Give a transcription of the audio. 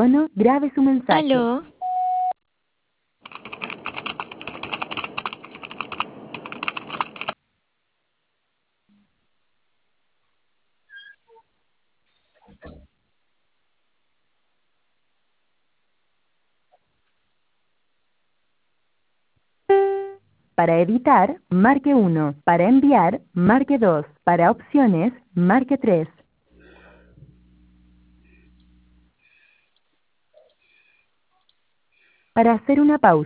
tono, grabe su mensaje. Aló. Para editar, marque 1. Para enviar, marque 2. Para opciones, marque 3. Para hacer una pausa.